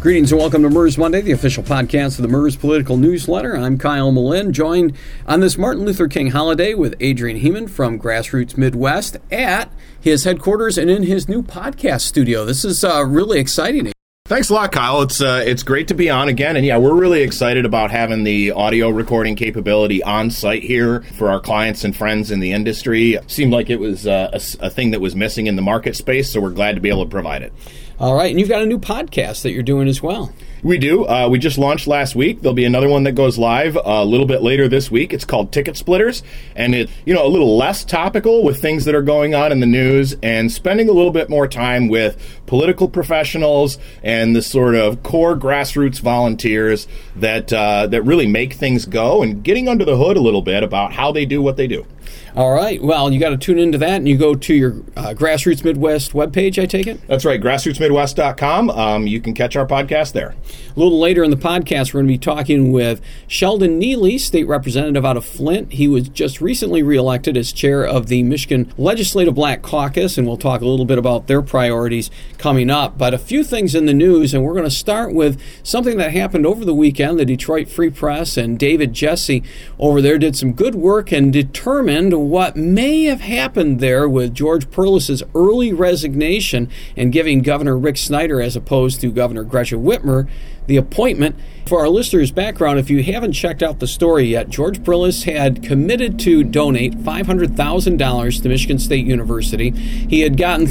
Greetings and welcome to MERS Monday, the official podcast of the MERS Political Newsletter. I'm Kyle Malin, joined on this Martin Luther King holiday with Adrian Heeman from Grassroots Midwest at his headquarters and in his new podcast studio. This is really exciting. Thanks a lot, Kyle. It's great to be on again. And yeah, we're really excited about having the audio recording capability on site here for our clients and friends in the industry. Seemed like it was a thing that was missing in the market space, so we're glad to be able to provide it. All right, and you've got a new podcast that you're doing as well. We do. We just launched last week. There'll be another one that goes live a little bit later this week. It's called Ticket Splitters, and it's a little less topical with things that are going on in the news and spending a little bit more time with political professionals and the sort of core grassroots volunteers that really make things go and getting under the hood a little bit about how they do what they do. All right. Well, you got to tune into that, and you go to your Grassroots Midwest webpage, I take it? That's right, grassrootsmidwest.com. You can catch our podcast there. A little later in the podcast, we're going to be talking with Sheldon Neely, state representative out of Flint. He was just recently reelected as chair of the Michigan Legislative Black Caucus, and we'll talk a little bit about their priorities coming up. But a few things in the news, and we're going to start with something that happened over the weekend. The Detroit Free Press and David Jesse over there did some good work and determined what may have happened there with George Perles's early resignation and giving Governor Rick Snyder, as opposed to Governor Gretchen Whitmer, the appointment. For our listeners' background, if you haven't checked out the story yet, George Perles had committed to donate $500,000 to Michigan State University. He had gotten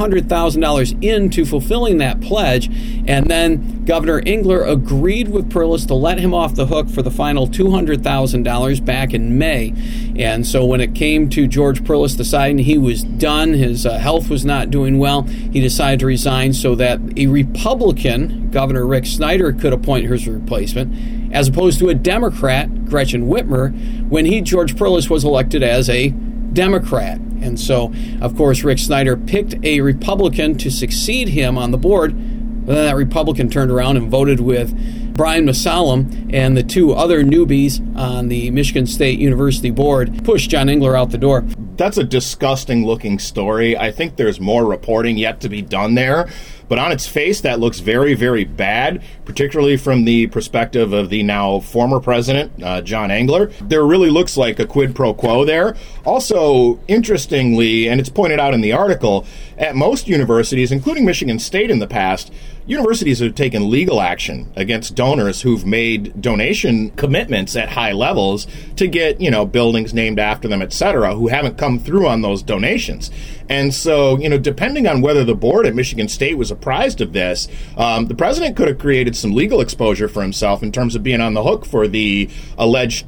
$300,000 into fulfilling that pledge, and then Governor Engler agreed with Perles to let him off the hook for the final $200,000 back in May. And so when it came to George Perles deciding he was done, his health was not doing well, he decided to resign so that a Republican, Governor Rick Snyder, could appoint his replacement, as opposed to a Democrat, Gretchen Whitmer, when George Perles was elected as a Democrat. And so, of course, Rick Snyder picked a Republican to succeed him on the board, but then that Republican turned around and voted with Brian Mosallam and the two other newbies on the Michigan State University board, pushed John Engler out the door. That's a disgusting looking story. I think there's more reporting yet to be done there. But on its face, that looks very, very bad, particularly from the perspective of the now former president, John Engler. There really looks like a quid pro quo there. Also, interestingly, and it's pointed out in the article, at most universities, including Michigan State in the past, universities have taken legal action against donors who've made donation commitments at high levels to get, buildings named after them, et cetera, who haven't come through on those donations. And so, depending on whether the board at Michigan State was apprised of this, the president could have created some legal exposure for himself in terms of being on the hook for the alleged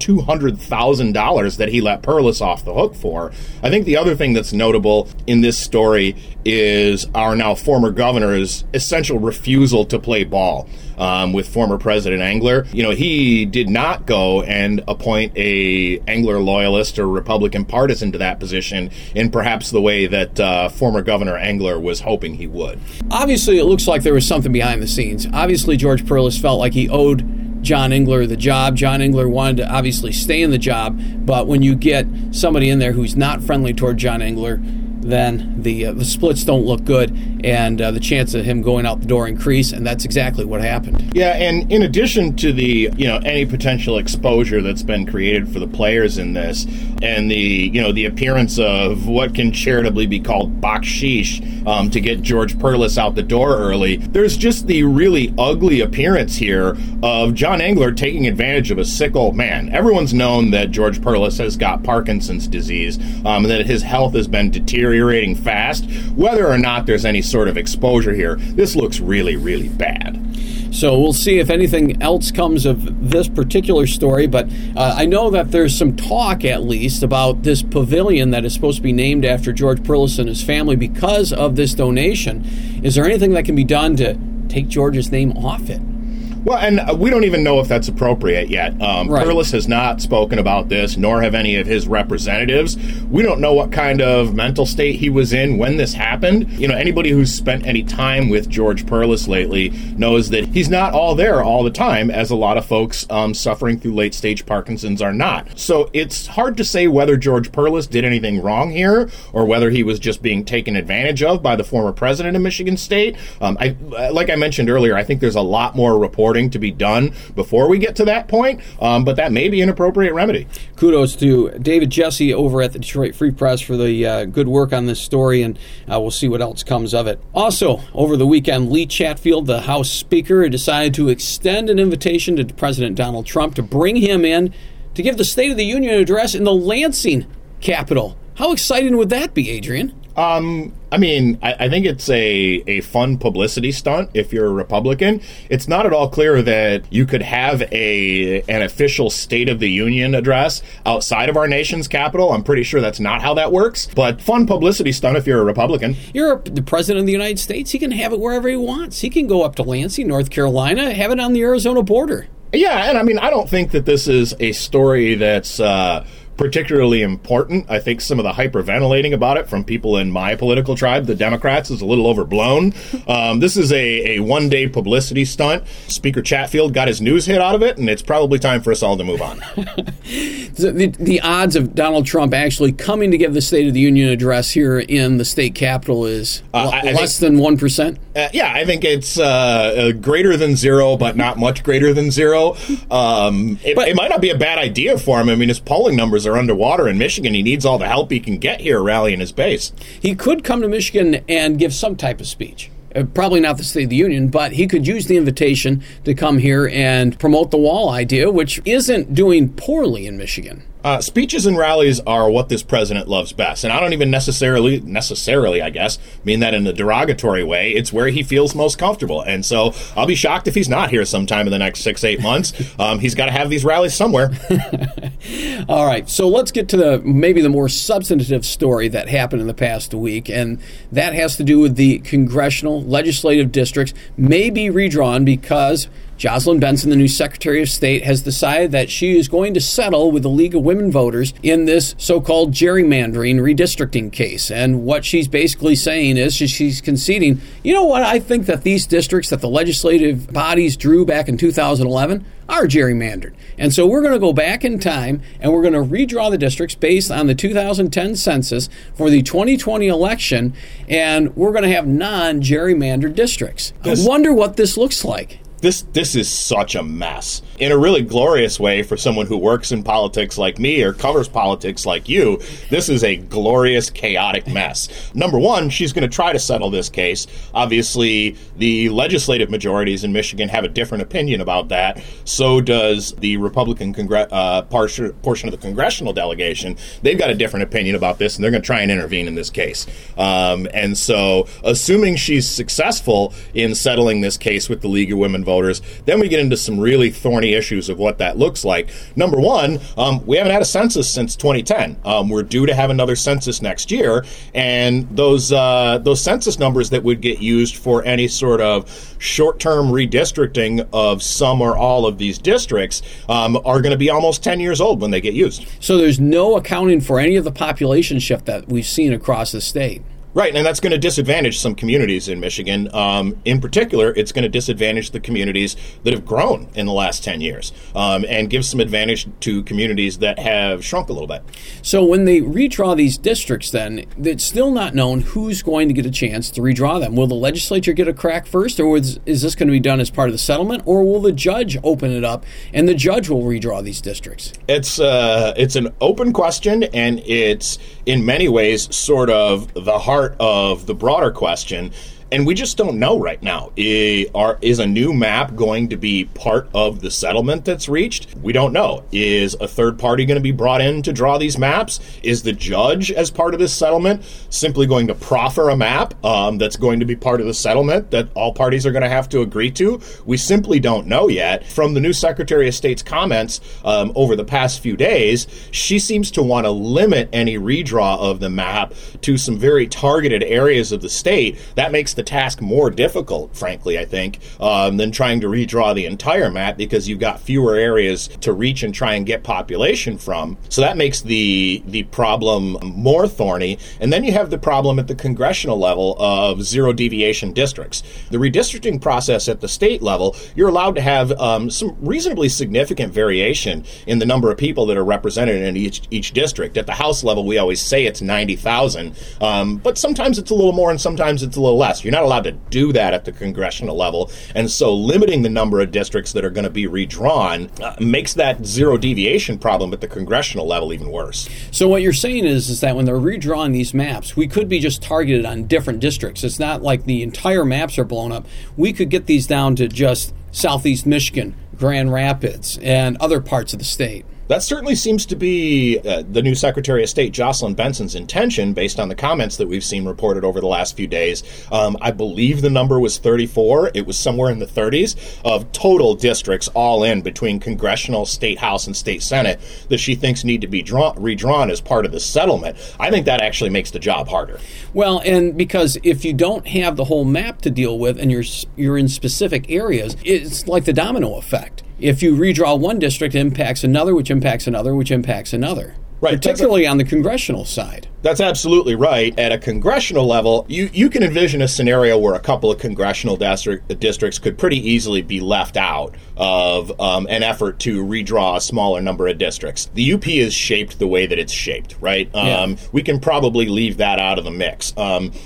$200,000 that he let Perles off the hook for. I think the other thing that's notable in this story is our now former governor's essential refusal to play ball with former President Engler. He did not go and appoint a Engler loyalist or Republican partisan to that position in perhaps the way that former Governor Engler was hoping he would. Obviously, it looks like there was something behind the scenes. Obviously, George Perles felt like he owed John Engler the job. John Engler wanted to obviously stay in the job, but when you get somebody in there who's not friendly toward John Engler, then the splits don't look good, and the chance of him going out the door increase, and that's exactly what happened. Yeah, and in addition to the any potential exposure that's been created for the players in this, and the appearance of what can charitably be called baksheesh to get George Perles out the door early, there's just the really ugly appearance here of John Engler taking advantage of a sick old man. Everyone's known that George Perles has got Parkinson's disease, and that his health has been deteriorating fast. Whether or not there's any sort of exposure here, this looks really, really bad. So we'll see if anything else comes of this particular story, but I know that there's some talk, at least, about this pavilion that is supposed to be named after George Perles and his family because of this donation. Is there anything that can be done to take George's name off it? Well, and we don't even know if that's appropriate yet. Right. Perlis has not spoken about this, nor have any of his representatives. We don't know what kind of mental state he was in when this happened. You know, anybody who's spent any time with George Perlis lately knows that he's not all there all the time, as a lot of folks suffering through late-stage Parkinson's are not. So it's hard to say whether George Perlis did anything wrong here, or whether he was just being taken advantage of by the former president of Michigan State. Like I mentioned earlier, I think there's a lot more reporting to be done before we get to that point, but that may be an appropriate remedy. Kudos to David Jesse over at the Detroit Free Press for the good work on this story, and we'll see what else comes of it. Also, over the weekend, Lee Chatfield, the House Speaker, decided to extend an invitation to President Donald Trump to bring him in to give the State of the Union address in the Lansing Capitol. How exciting would that be, Adrian? I mean, I think it's a fun publicity stunt if you're a Republican. It's not at all clear that you could have an official State of the Union address outside of our nation's capital. I'm pretty sure that's not how that works. But fun publicity stunt if you're a Republican. You're the President of the United States. He can have it wherever he wants. He can go up to Lansing, North Carolina, have it on the Arizona border. Yeah, and I mean, I don't think that this is a story that's particularly important. I think some of the hyperventilating about it from people in my political tribe, the Democrats, is a little overblown. This is a one-day publicity stunt. Speaker Chatfield got his news hit out of it, and it's probably time for us all to move on. The odds of Donald Trump actually coming to give the State of the Union address here in the state capitol is less than 1%? Yeah, I think it's greater than zero, but not much greater than zero. It might not be a bad idea for him. I mean, his polling numbers are underwater in Michigan. He needs all the help he can get here rallying his base. He could come to Michigan and give some type of speech. Probably not the State of the Union, but he could use the invitation to come here and promote the wall idea, which isn't doing poorly in Michigan. Speeches and rallies are what this president loves best, and I don't even necessarily, I guess, mean that in a derogatory way. It's where he feels most comfortable, and so I'll be shocked if he's not here sometime in the next 6-8 months. He's got to have these rallies somewhere. All right, so let's get to maybe the more substantive story that happened in the past week, and that has to do with the congressional legislative districts may be redrawn because Jocelyn Benson, the new Secretary of State, has decided that she is going to settle with the League of Women Voters in this so-called gerrymandering redistricting case. And what she's basically saying is she's conceding, you know what, I think that these districts that the legislative bodies drew back in 2011 are gerrymandered. And so we're going to go back in time and we're going to redraw the districts based on the 2010 census for the 2020 election, and we're going to have non-gerrymandered districts. I wonder what this looks like. This is such a mess. In a really glorious way for someone who works in politics like me or covers politics like you, this is a glorious, chaotic mess. Number one, she's going to try to settle this case. Obviously, the legislative majorities in Michigan have a different opinion about that. So does the Republican portion of the congressional delegation. They've got a different opinion about this, and they're going to try and intervene in this case. And so, assuming she's successful in settling this case with the League of Women Voters, then we get into some really thorny issues of what that looks like. Number one, we haven't had a census since 2010. We're due to have another census next year, and those census numbers that would get used for any sort of short-term redistricting of some or all of these districts are going to be almost 10 years old when they get used. So there's no accounting for any of the population shift that we've seen across the state. Right, and that's going to disadvantage some communities in Michigan. In particular, it's going to disadvantage the communities that have grown in the last 10 years and give some advantage to communities that have shrunk a little bit. So when they redraw these districts, then, it's still not known who's going to get a chance to redraw them. Will the legislature get a crack first, or is this going to be done as part of the settlement, or will the judge open it up and the judge will redraw these districts? It's an open question, and it's in many ways sort of the heart of the broader question, and we just don't know right now. Is a new map going to be part of the settlement that's reached? We don't know. Is a third party going to be brought in to draw these maps? Is the judge, as part of this settlement, simply going to proffer a map that's going to be part of the settlement that all parties are going to have to agree to? We simply don't know yet. From the new Secretary of State's comments over the past few days, she seems to want to limit any redraw of the map to some very targeted areas of the state. That makes the task more difficult, frankly, I think, than trying to redraw the entire map, because you've got fewer areas to reach and try and get population from. So that makes the problem more thorny. And then you have the problem at the congressional level of zero deviation districts. The redistricting process at the state level, you're allowed to have some reasonably significant variation in the number of people that are represented in each district. At the House level, we always say it's 90,000, but sometimes it's a little more and sometimes it's a little less. You're not allowed to do that at the congressional level, and so limiting the number of districts that are going to be redrawn makes that zero deviation problem at the congressional level even worse. So what you're saying is that when they're redrawing these maps, we could be just targeted on different districts. It's not like the entire maps are blown up. We could get these down to just Southeast Michigan, Grand Rapids, and other parts of the state. That certainly seems to be the new Secretary of State, Jocelyn Benson's intention, based on the comments that we've seen reported over the last few days. I believe the number was 34. It was somewhere in the 30s of total districts all in between congressional, state House, and state Senate that she thinks need to be redrawn as part of the settlement. I think that actually makes the job harder. Well, and because if you don't have the whole map to deal with and you're in specific areas, it's like the domino effect. If you redraw one district, it impacts another, which impacts another, which impacts another. Right, particularly on the congressional side. That's absolutely right. At a congressional level, you can envision a scenario where a couple of congressional districts could pretty easily be left out of an effort to redraw a smaller number of districts. The UP is shaped the way that it's shaped, right? Yeah. We can probably leave that out of the mix.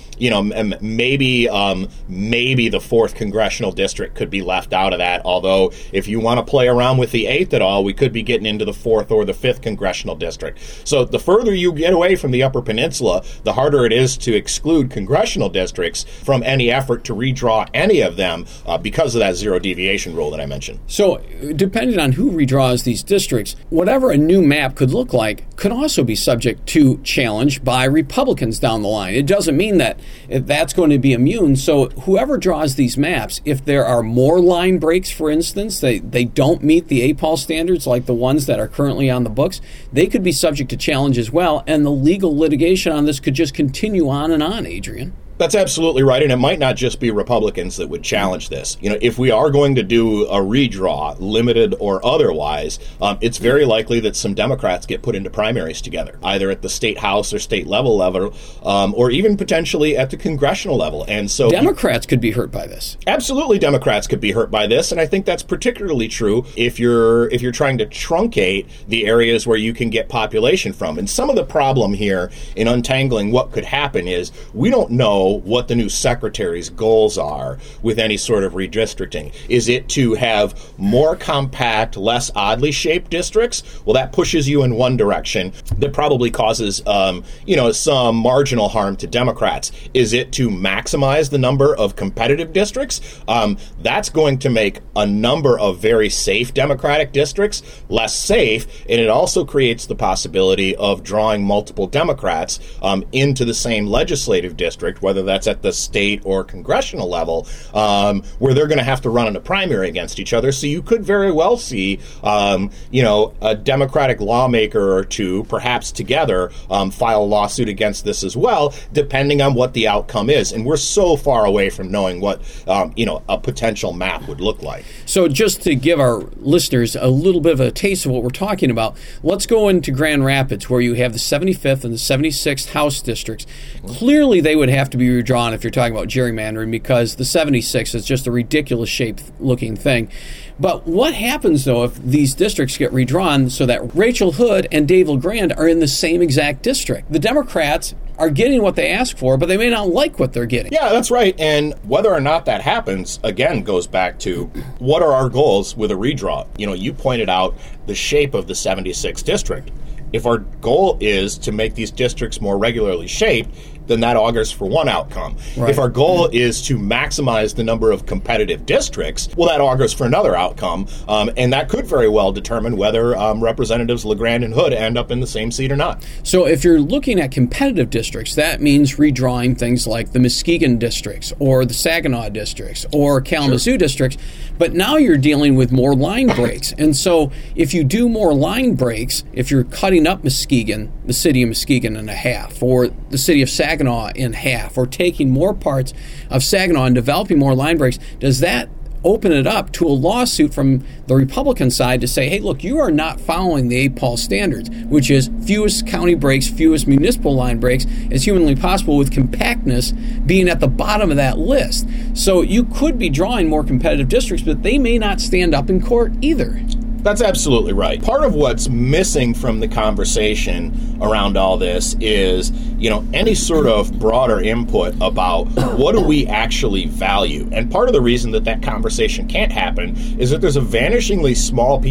Maybe the 4th congressional district could be left out of that, although if you want to play around with the 8th at all, we could be getting into the 4th or the 5th congressional district. So the further you get away from the Upper Peninsula, the harder it is to exclude congressional districts from any effort to redraw any of them because of that zero deviation rule that I mentioned. So depending on who redraws these districts, whatever a new map could look like could also be subject to challenge by Republicans down the line. It doesn't mean that that's going to be immune. So whoever draws these maps, if there are more line breaks, for instance, they don't meet the APOL standards like the ones that are currently on the books, they could be subject to challenge as well, and the legal litigation on this could just continue on and on, Adrian. That's absolutely right, and it might not just be Republicans that would challenge this. If we are going to do a redraw, limited or otherwise, it's very likely that some Democrats get put into primaries together, either at the state House or state level, or even potentially at the congressional level. And so Democrats could be hurt by this. Absolutely, Democrats could be hurt by this, and I think that's particularly true if you're trying to truncate the areas where you can get population from. And some of the problem here in untangling what could happen is we don't know what the new secretary's goals are with any sort of redistricting. Is it to have more compact, less oddly shaped districts? Well, that pushes you in one direction. That probably causes, some marginal harm to Democrats. Is it to maximize the number of competitive districts? That's going to make a number of very safe Democratic districts less safe, and it also creates the possibility of drawing multiple Democrats into the same legislative district, whether that's at the state or congressional level, where they're going to have to run in a primary against each other. So you could very well see, a Democratic lawmaker or two, perhaps together, file a lawsuit against this as well, depending on what the outcome is. And we're so far away from knowing what, a potential map would look like. So just to give our listeners a little bit of a taste of what we're talking about, let's go into Grand Rapids, where you have the 75th and the 76th House districts. Clearly, they would have to be redrawn if you're talking about gerrymandering, because the 76 is just a ridiculous shaped looking thing. But what happens, though, if these districts get redrawn so that Rachel Hood and Dave LeGrand are in the same exact district? The Democrats are getting what they ask for, but they may not like what they're getting. Yeah, that's right. And whether or not that happens, again, goes back to what are our goals with a redraw? You pointed out the shape of the 76th district. If our goal is to make these districts more regularly shaped, then that augurs for one outcome. Right. If our goal is to maximize the number of competitive districts, well, that augurs for another outcome, and that could very well determine whether Representatives LeGrand and Hood end up in the same seat or not. So if you're looking at competitive districts, that means redrawing things like the Muskegon districts or the Saginaw districts or Kalamazoo districts, but now you're dealing with more line breaks. And so if you do more line breaks, if you're cutting up Muskegon, the city of Muskegon in half, or the city of Saginaw in half, or taking more parts of Saginaw and developing more line breaks, does that open it up to a lawsuit from the Republican side to say, hey, look, you are not following the APAL standards, which is fewest county breaks, fewest municipal line breaks as humanly possible, with compactness being at the bottom of that list. So you could be drawing more competitive districts, but they may not stand up in court either. That's absolutely right. Part of what's missing from the conversation around all this is, any sort of broader input about what do we actually value. And part of the reason that conversation can't happen is that there's a vanishingly small number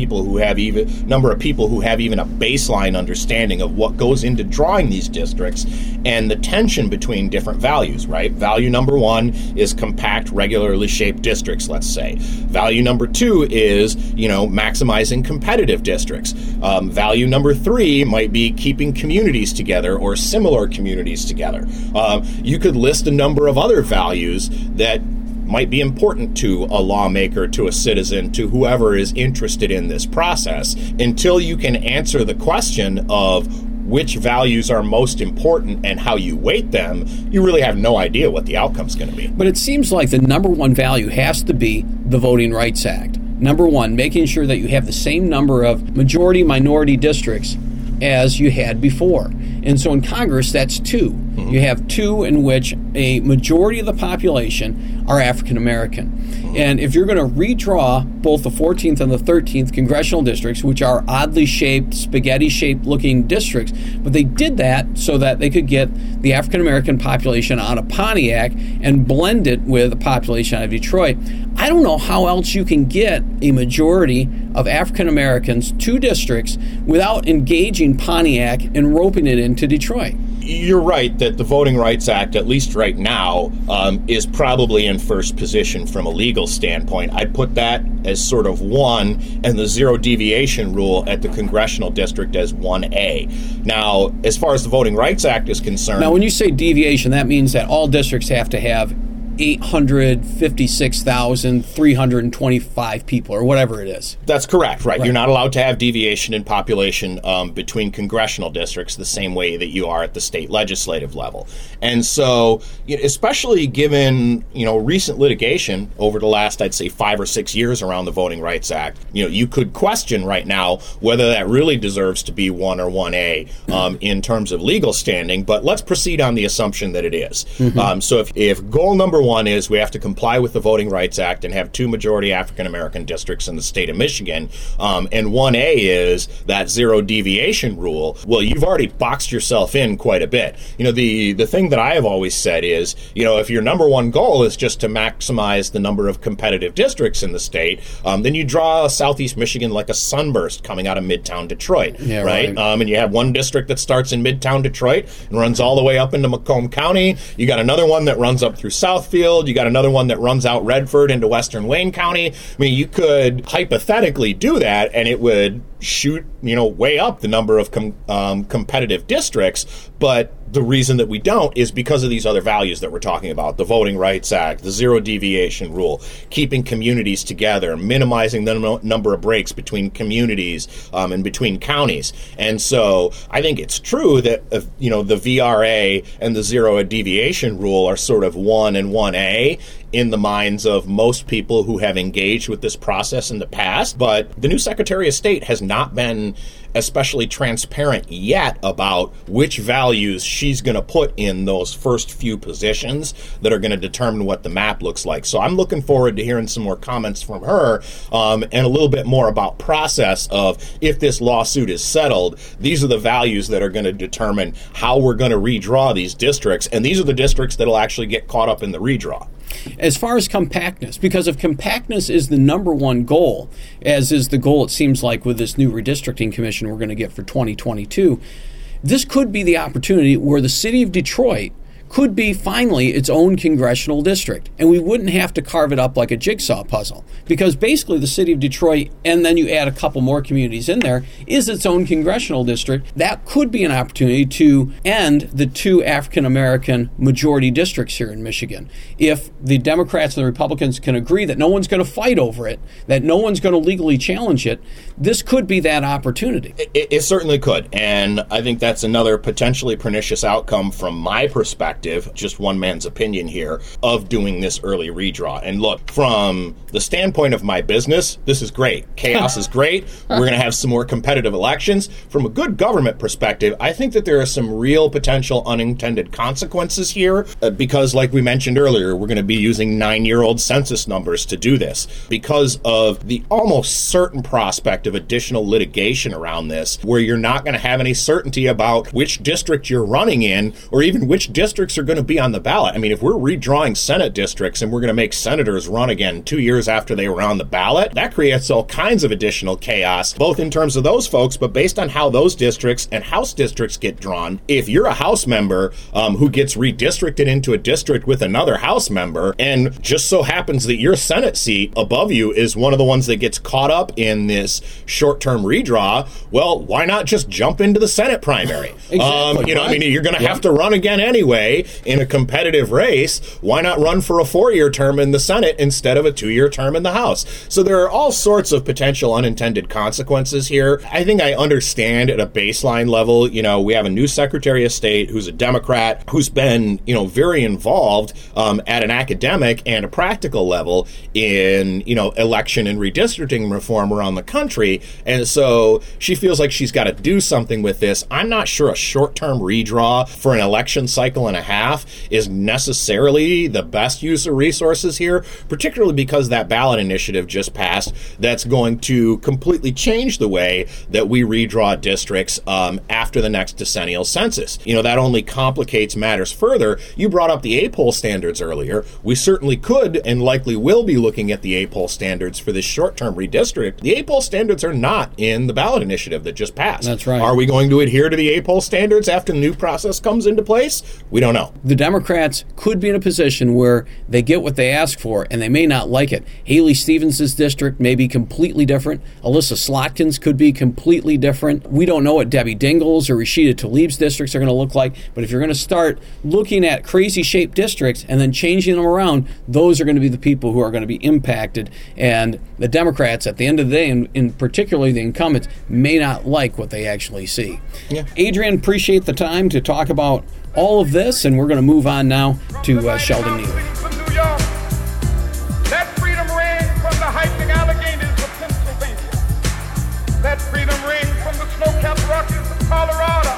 of people who have even a baseline understanding of what goes into drawing these districts and the tension between different values, right? Value number one is compact, regularly shaped districts, let's say. Value number two is, maximizing competitive districts. Value number three might be keeping communities together or similar communities together. You could list a number of other values that might be important to a lawmaker, to a citizen, to whoever is interested in this process. Until you can answer the question of which values are most important and how you weight them, you really have no idea what the outcome's going to be. But it seems like the number one value has to be the Voting Rights Act. Number one, making sure that you have the same number of majority-minority districts as you had before. And so in Congress, that's two. Mm-hmm. You have two in which a majority of the population are African American. Mm-hmm. And if you're going to redraw both the 14th and the 13th congressional districts, which are oddly shaped, spaghetti-shaped looking districts, but they did that so that they could get the African American population out of Pontiac and blend it with the population out of Detroit. I don't know how else you can get a majority of African Americans to districts without engaging Pontiac and roping it into Detroit. You're right that the Voting Rights Act, at least right now, is probably in first position from a legal standpoint. I'd put that as sort of 1, and the zero deviation rule at the congressional district as 1A. Now, as far as the Voting Rights Act is concerned... Now, when you say deviation, that means that all districts have to have 856,325 people, or whatever it is. That's correct, right? You're not allowed to have deviation in population between congressional districts the same way that you are at the state legislative level. And so, especially given, recent litigation over the last, I'd say, 5 or 6 years around the Voting Rights Act, you could question right now whether that really deserves to be 1 or 1A in terms of legal standing, but let's proceed on the assumption that it is. Mm-hmm. So if goal number 1 is we have to comply with the Voting Rights Act and have 2 majority African American districts in the state of Michigan, and 1A is that zero deviation rule, well, you've already boxed yourself in quite a bit. The thing that I have always said is, if your number 1 goal is just to maximize the number of competitive districts in the state, then you draw Southeast Michigan like a sunburst coming out of Midtown Detroit, right? And you have one district that starts in Midtown Detroit and runs all the way up into Macomb County. You got another one that runs up through Southfield. You got another one that runs out Redford into Western Wayne County. I mean, you could hypothetically do that, and it would shoot, way up the number of competitive districts. But the reason that we don't is because of these other values that we're talking about: the Voting Rights Act, the zero deviation rule, keeping communities together, minimizing the number of breaks between communities and between counties. And so I think it's true that, the VRA and the zero deviation rule are sort of 1 and 1A in the minds of most people who have engaged with this process in the past. But the new Secretary of State has not been especially transparent yet about which values she's going to put in those first few positions that are going to determine what the map looks like. So I'm looking forward to hearing some more comments from her and a little bit more about process of, if this lawsuit is settled, these are the values that are going to determine how we're going to redraw these districts, and these are the districts that'll actually get caught up in the redraw. As far as compactness, because if compactness is the number 1 goal, as is the goal it seems like with this new redistricting commission we're going to get for 2022, this could be the opportunity where the city of Detroit could be finally its own congressional district. And we wouldn't have to carve it up like a jigsaw puzzle, because basically the city of Detroit, and then you add a couple more communities in there, is its own congressional district. That could be an opportunity to end the 2 African-American majority districts here in Michigan. If the Democrats and the Republicans can agree that no one's going to fight over it, that no one's going to legally challenge it, this could be that opportunity. It certainly could. And I think that's another potentially pernicious outcome from my perspective, just one man's opinion here, of doing this early redraw. And look, from the standpoint of my business, this is great. Chaos is great. We're going to have some more competitive elections. From a good government perspective, I think that there are some real potential unintended consequences here because, like we mentioned earlier, we're going to be using 9-year-old census numbers to do this. Because of the almost certain prospect of additional litigation around this, where you're not going to have any certainty about which district you're running in or even which districts are going to be on the ballot. I mean, if we're redrawing Senate districts and we're going to make senators run again 2 years after they were on the ballot, that creates all kinds of additional chaos, both in terms of those folks, but based on how those districts and House districts get drawn. If you're a House member who gets redistricted into a district with another House member, and just so happens that your Senate seat above you is one of the ones that gets caught up in this short-term redraw, well, why not just jump into the Senate primary? Exactly. I mean, you're going to have to run again anyway in a competitive race. Why not run for a 4-year term in the Senate instead of a 2-year term in the House? So there are all sorts of potential unintended consequences here. I think I understand at a baseline level, we have a new Secretary of State who's a Democrat, who's been, very involved at an academic and a practical level in, election and redistricting reform around the country. And so she feels like she's got to do something with this. I'm not sure a short-term redraw for an election cycle and a half is necessarily the best use of resources here, particularly because that ballot initiative just passed that's going to completely change the way that we redraw districts after the next decennial census. That only complicates matters further. You brought up the A-poll standards earlier. We certainly could and likely will be looking at the A-poll standards for this short-term redistrict. The A-poll standards are not in the ballot initiative that just passed. That's right. Are we going to adhere to the A-poll standards after the new process comes into place? We don't know. The Democrats could be in a position where they get what they ask for, and they may not like it. Haley Stevens' district may be completely different. Alyssa Slotkin's could be completely different. We don't know what Debbie Dingell's or Rashida Tlaib's districts are going to look like, but if you're going to start looking at crazy-shaped districts and then changing them around, those are going to be the people who are going to be impacted. And the Democrats, at the end of the day, and particularly the incumbents, may not like what they actually see. Yeah. Adrian, appreciate the time to talk about all of this, and we're going to move on now to Sheldon Neely. Let freedom ring from the hiking Alleghenies of Pennsylvania. Let freedom ring from the snow-capped Rockies of Colorado.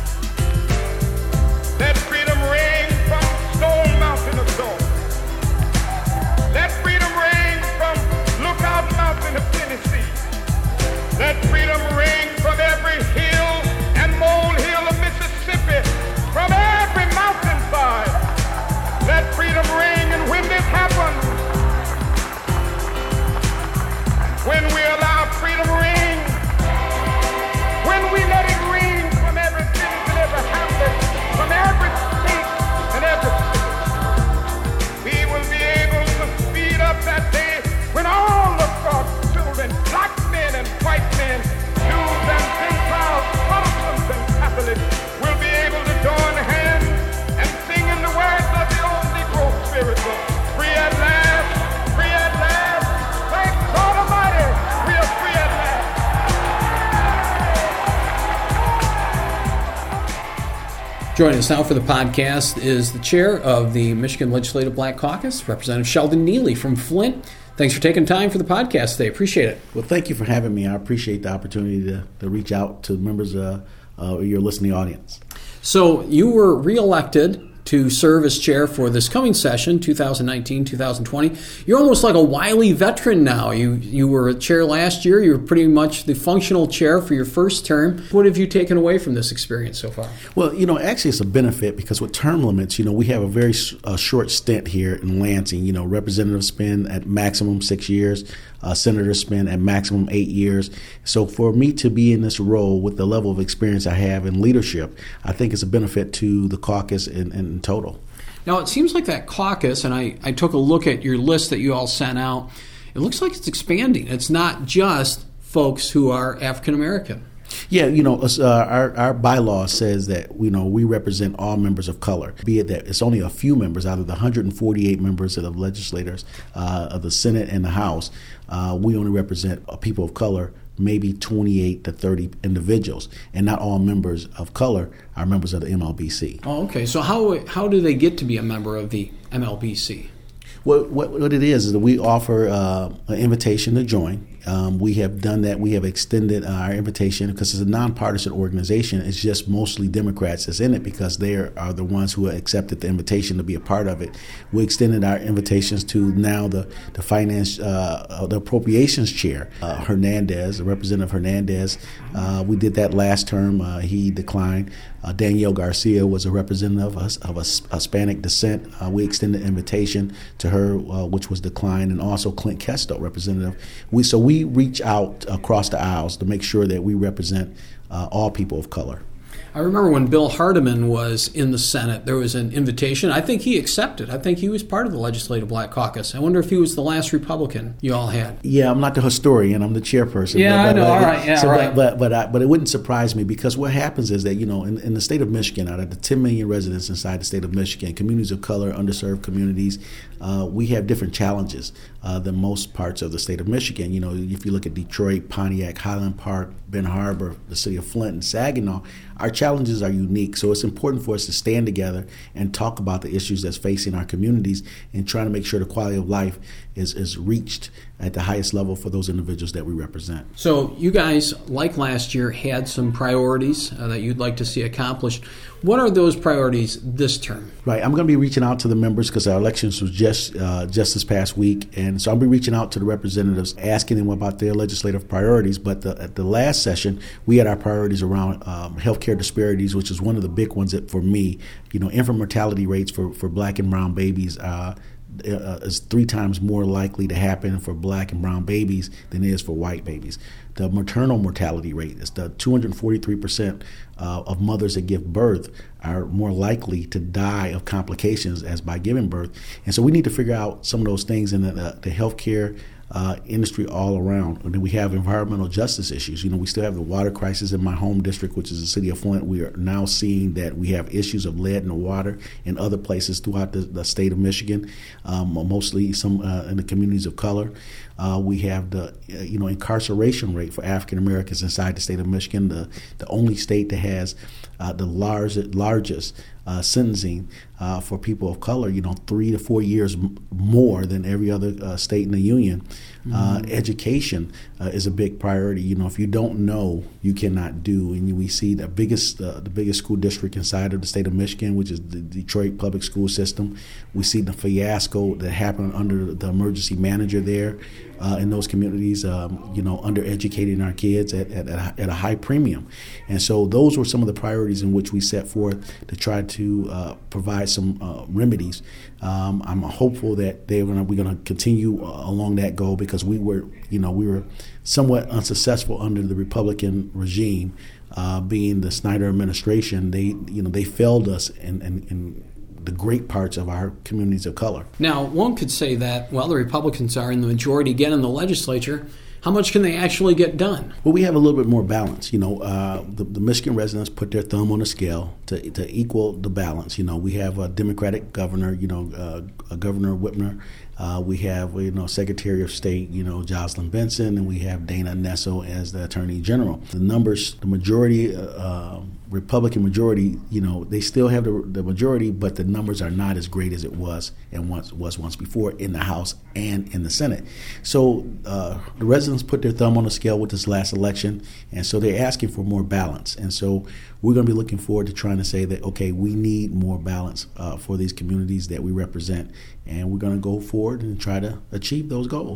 Let freedom ring from Stone Mountain of Georgia. Let freedom ring from Lookout Mountain of Tennessee. Let freedom ring from every hill and molehill of Mississippi, from every mountainside. Let freedom ring, and when this happens, when we allow freedom ring, when we let it ring from every village and every hamlet, from every state and every city, we will be able to speed up that day when all of God's children, black men and white men, Jews and Gentiles, Protestants and Catholics, will be able to join hands and sing in the words of the old Negro spiritual, free at last, free at last, thank God Almighty, we are free at last. Joining us now for the podcast is the chair of the Michigan Legislative Black Caucus, Representative Sheldon Neely from Flint. Thanks for taking time for the podcast today. Appreciate it. Well, thank you for having me. I appreciate the opportunity to reach out to members of your listening audience. So you were reelected to serve as chair for this coming session, 2019-2020. You're almost like a wily veteran now. You were a chair last year. You were pretty much the functional chair for your first term. What have you taken away from this experience so far? Well, actually it's a benefit because with term limits, we have a very short stint here in Lansing. Representatives spend at maximum 6 years. Senators spend at maximum 8 years. So for me to be in this role with the level of experience I have in leadership, I think it's a benefit to the caucus and in total. Now, it seems like that caucus, and I took a look at your list that you all sent out, it looks like it's expanding. It's not just folks who are African American. Yeah, our bylaw says that, we represent all members of color, be it that it's only a few members out of the 148 members of the legislators of the Senate and the House. We only represent people of color, maybe 28 to 30 individuals, and not all members of color are members of the MLBC. Oh, okay. So how do they get to be a member of the MLBC? What it is that we offer an invitation to join. We have done that. We have extended our invitation because it's a nonpartisan organization. It's just mostly Democrats that's in it because they are the ones who accepted the invitation to be a part of it. We extended our invitations to now the finance, the appropriations chair, Hernandez, Representative Hernandez. We did that last term. He declined. Danielle Garcia was a representative of Hispanic descent. We extended an invitation to her, which was declined, and also Clint Kesto, representative. We reach out across the aisles to make sure that we represent all people of color. I remember when Bill Hardeman was in the Senate, there was an invitation. I think he accepted. I think he was part of the Legislative Black Caucus. I wonder if he was the last Republican you all had. Yeah, I'm not the historian. I'm the chairperson. Yeah, I know. All right. Yeah, right. But it wouldn't surprise me because what happens is that, in the state of Michigan, out of the 10 million residents inside the state of Michigan, communities of color, underserved communities, we have different challenges than most parts of the state of Michigan. If you look at Detroit, Pontiac, Highland Park, Ben Harbor, the city of Flint, and Saginaw, our challenges are unique. So it's important for us to stand together and talk about the issues that's facing our communities and trying to make sure the quality of life is reached at the highest level for those individuals that we represent. So you guys, like last year, had some priorities that you'd like to see accomplished. What are those priorities this term? Right. I'm going to be reaching out to the members because our elections was just this past week. And so I'll be reaching out to the representatives, asking them about their legislative priorities. But at the last session, we had our priorities around healthcare disparities, which is one of the big ones for me. Infant mortality rates for black and brown babies is 3 times more likely to happen for black and brown babies than it is for white babies. The maternal mortality rate is the 243% of mothers that give birth are more likely to die of complications as by giving birth. And so we need to figure out some of those things in the healthcare industry all around. And then we have environmental justice issues. We still have the water crisis in my home district, which is the city of Flint. We are now seeing that we have issues of lead in the water in other places throughout the state of Michigan, mostly some in the communities of color. We have the incarceration rate for African Americans inside the state of Michigan, the only state that has the largest sentencing for people of color, 3 to 4 years more than every other state in the union. Education is a big priority. If you don't know, you cannot do. And we see the biggest school district inside of the state of Michigan, which is the Detroit public school system. We see the fiasco that happened under the emergency manager there in those communities, undereducating our kids at a high premium. And so those were some of the priorities in which we set forth to try to provide some remedies. I'm hopeful that we're going to continue along that goal because we were somewhat unsuccessful under the Republican regime, being the Snyder administration. They failed us in the great parts of our communities of color. Now, one could say that, the Republicans are in the majority again in the legislature. How much can they actually get done? Well, we have a little bit more balance. The Michigan residents put their thumb on the scale to equal the balance. We have a Democratic governor, Governor Whitmer. We have, Secretary of State, Jocelyn Benson, and we have Dana Nessel as the Attorney General. The numbers, the majority, Republican majority, they still have the majority, but the numbers are not as great as it was and once before in the House and in the Senate. So the residents put their thumb on the scale with this last election, and so they're asking for more balance. And so we're going to be looking forward to trying to say that, okay, we need more balance for these communities that we represent, and we're going to go forward and try to achieve those goals.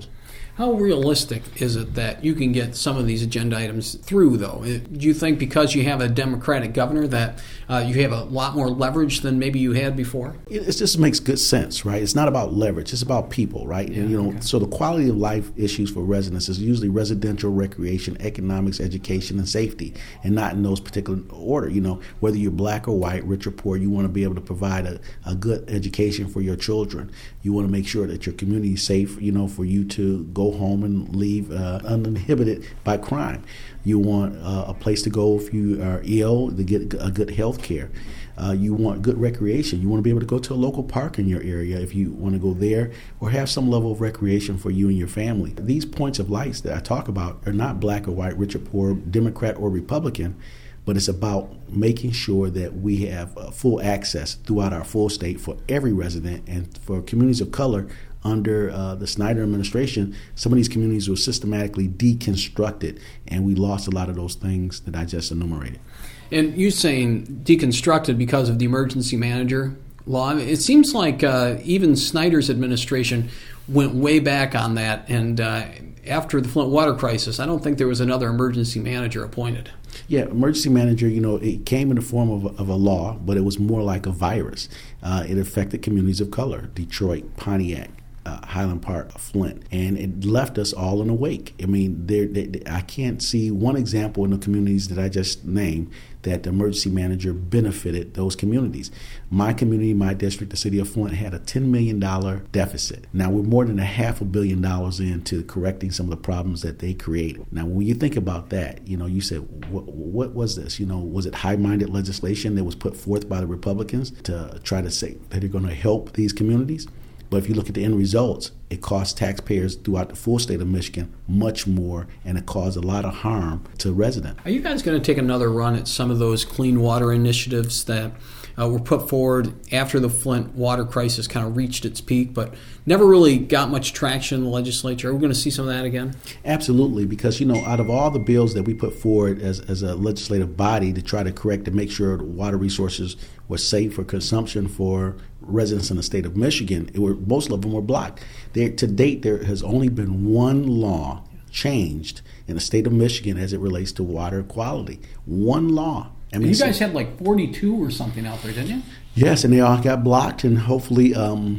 How realistic is it that you can get some of these agenda items through, though? Do you think because you have a Democratic governor that you have a lot more leverage than maybe you had before? It just makes good sense, right? It's not about leverage. It's about people, right? Yeah, and, okay. So the quality of life issues for residents is usually residential, recreation, economics, education, and safety, and not in those particular order. Whether you're black or white, rich or poor, you want to be able to provide a good education for your children. You want to make sure that your community is safe, for you to go home and leave uninhibited by crime. You want a place to go if you are ill to get a good health care. You want good recreation. You want to be able to go to a local park in your area if you want to go there, or have some level of recreation for you and your family. These points of light that I talk about are not black or white, rich or poor, Democrat or Republican, but it's about making sure that we have full access throughout our full state for every resident, and for communities of color. Under the Snyder administration, some of these communities were systematically deconstructed, and we lost a lot of those things that I just enumerated. And you're saying deconstructed because of the emergency manager law. It seems like even Snyder's administration went way back on that, and after the Flint water crisis, I don't think there was another emergency manager appointed. Yeah, emergency manager, it came in the form of a law, but it was more like a virus. It affected communities of color, Detroit, Pontiac, Highland Park, Flint, and it left us all in a wake. I mean, I can't see one example in the communities that I just named that the emergency manager benefited those communities. My community, my district, the city of Flint, had a $10 million deficit. Now, we're more than $500 million into correcting some of the problems that they created. Now, when you think about that, you said, what was this? Was it high-minded legislation that was put forth by the Republicans to try to say that they're going to help these communities? But if you look at the end results, it cost taxpayers throughout the full state of Michigan much more, and it caused a lot of harm to residents. Are you guys going to take another run at some of those clean water initiatives that were put forward after the Flint water crisis kind of reached its peak, but never really got much traction in the legislature? Are we going to see some of that again? Absolutely, because, out of all the bills that we put forward as a legislative body to try to correct and make sure the water resources were safe for consumption for residents in the state of Michigan, most of them were blocked. To date, there has only been one law changed in the state of Michigan as it relates to water quality. One law. I mean, you guys had like 42 or something out there, didn't you? Yes, and they all got blocked, and hopefully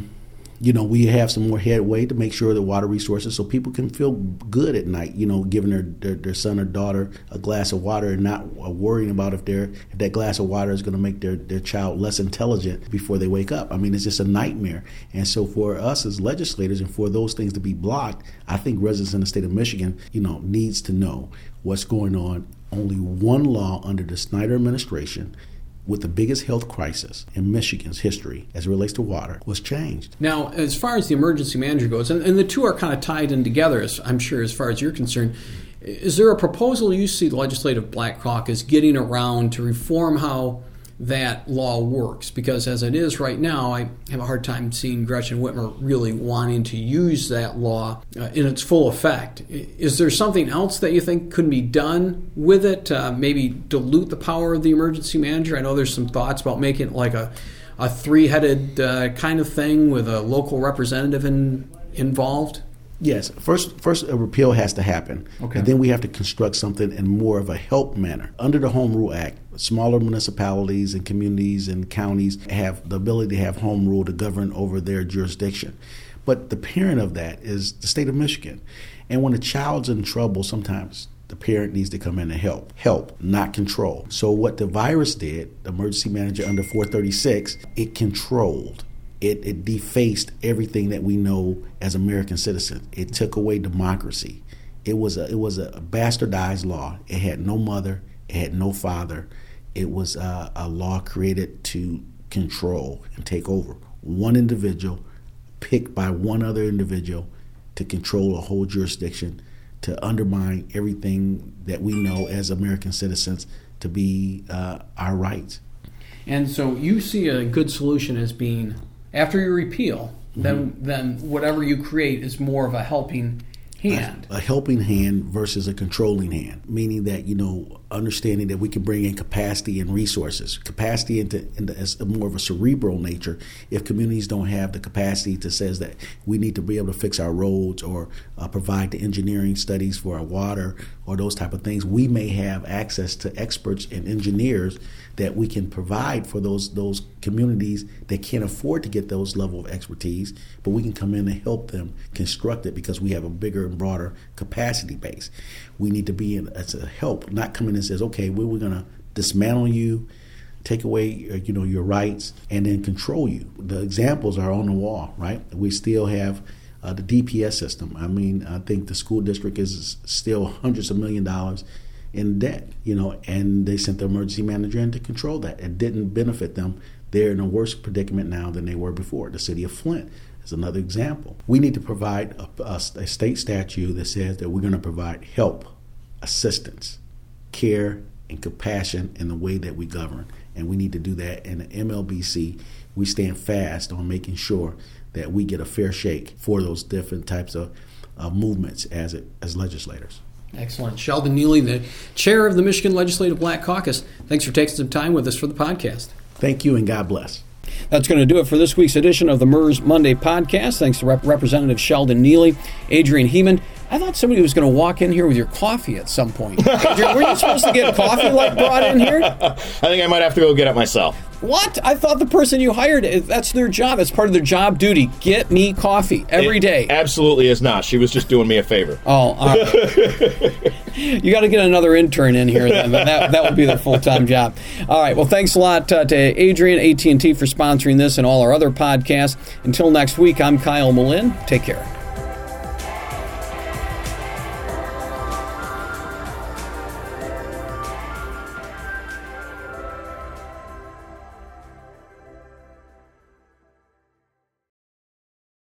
we have some more headway to make sure the water resources so people can feel good at night, giving their son or daughter a glass of water and not worrying about if that glass of water is going to make their child less intelligent before they wake up. I mean, it's just a nightmare. And so for us as legislators and for those things to be blocked, I think residents in the state of Michigan, needs to know what's going on. Only one law under the Snyder administration with the biggest health crisis in Michigan's history as it relates to water was changed. Now, as far as the emergency manager goes, and the two are kind of tied in together, I'm sure, as far as you're concerned, is there a proposal you see the Legislative Black Caucus getting around to reform how that law works? Because as it is right now, I have a hard time seeing Gretchen Whitmer really wanting to use that law in its full effect. Is there something else that you think could be done with it? Maybe dilute the power of the emergency manager? I know there's some thoughts about making it like a three-headed kind of thing with a local representative involved. Yes. First, a repeal has to happen. Okay. And then we have to construct something in more of a help manner. Under the Home Rule Act, smaller municipalities and communities and counties have the ability to have home rule to govern over their jurisdiction. But the parent of that is the state of Michigan. And when a child's in trouble, sometimes the parent needs to come in and help, not control. So what the virus did, the emergency manager under 436, it controlled. It defaced everything that we know as American citizens. It took away democracy. It was a bastardized law. It had no mother. It had no father. It was a law created to control and take over one individual, picked by one other individual to control a whole jurisdiction, to undermine everything that we know as American citizens to be our rights. And so you see a good solution as being, after you repeal, then whatever you create is more of a helping hand. A helping hand versus a controlling hand, meaning that, understanding that we can bring in capacity and resources. Capacity into as more of a cerebral nature. If communities don't have the capacity to says that we need to be able to fix our roads or provide the engineering studies for our water or those type of things, we may have access to experts and engineers that we can provide for those communities that can't afford to get those level of expertise, but we can come in and help them construct it because we have a bigger and broader capacity base. We need to be in as a help, not come in and says, okay, we're going to dismantle you, take away your rights, and then control you. The examples are on the wall, right? We still have the DPS system. I mean, I think the school district is still hundreds of $millions in debt, and they sent the emergency manager in to control that. It didn't benefit them. They're in a worse predicament now than they were before. The city of Flint is another example. We need to provide a state statute that says that we're going to provide help, assistance, care, and compassion in the way that we govern. And we need to do that. In the MLBC, we stand fast on making sure that we get a fair shake for those different types of movements as legislators. Excellent. Sheldon Neely, the chair of the Michigan Legislative Black Caucus. Thanks for taking some time with us for the podcast. Thank you, and God bless. That's going to do it for this week's edition of the MERS Monday podcast. Thanks to Representative Sheldon Neely, Adrian Heeman. I thought somebody was going to walk in here with your coffee at some point. Adrian, were you supposed to get coffee brought in here? I think I might have to go get it myself. What? I thought the person you hired, that's their job. It's part of their job duty. Get me coffee every day. Absolutely is not. She was just doing me a favor. Oh, all right. You got to get another intern in here then. That would be their full-time job. All right. Well, thanks a lot to Adrian, AT&T, for sponsoring this and all our other podcasts. Until next week, I'm Kyle Malin. Take care.